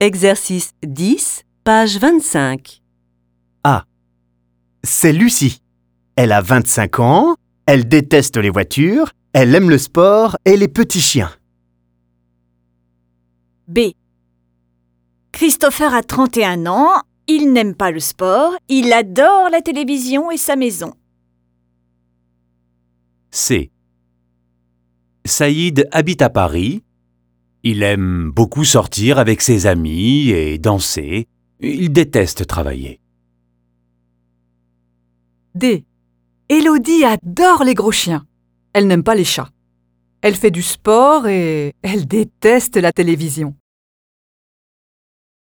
Exercice 10, page 25. A. C'est Lucie. Elle a 25 ans, elle déteste les voitures, elle aime le sport et les petits chiens. B. Christopher a 31 ans, il n'aime pas le sport, il adore la télévision et sa maison. C. Saïd habite à Paris. Il aime beaucoup sortir avec ses amis et danser. Il déteste travailler. D. Élodie adore les gros chiens. Elle n'aime pas les chats. Elle fait du sport et elle déteste la télévision.